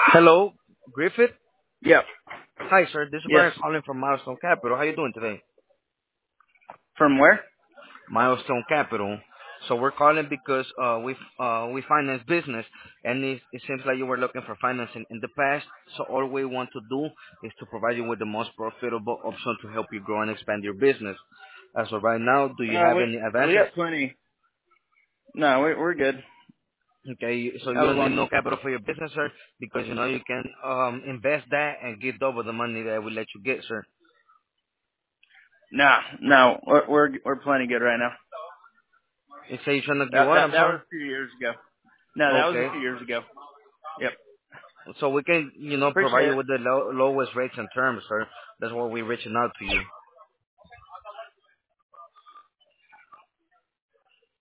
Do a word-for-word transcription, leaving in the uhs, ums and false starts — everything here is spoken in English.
Hello, Griffith. Yep. Hi, sir. This is Yes. Brian calling from Milestone Capital. How you doing today? From where? Milestone Capital. So we're calling because uh, we uh, we finance business, and it, it seems like you were looking for financing in the past. So all we want to do is to provide you with the most profitable option to help you grow and expand your business. As of right now, do you Uh, have any we we advances? got plenty. No, we, we're good. Okay, so That you was don't need long. no capital for your business, sir, because you know you can um, invest that and get double the money that we let you get, sir. No, no, we're we're, we're plenty good right now. You say you're trying to get That what? that I'm that sorry. was a few years ago. No, that was Okay. a few years ago. Yep. So we can, you know, provide Appreciate you it. with the low, lowest rates and terms, sir. That's why we're reaching out to you.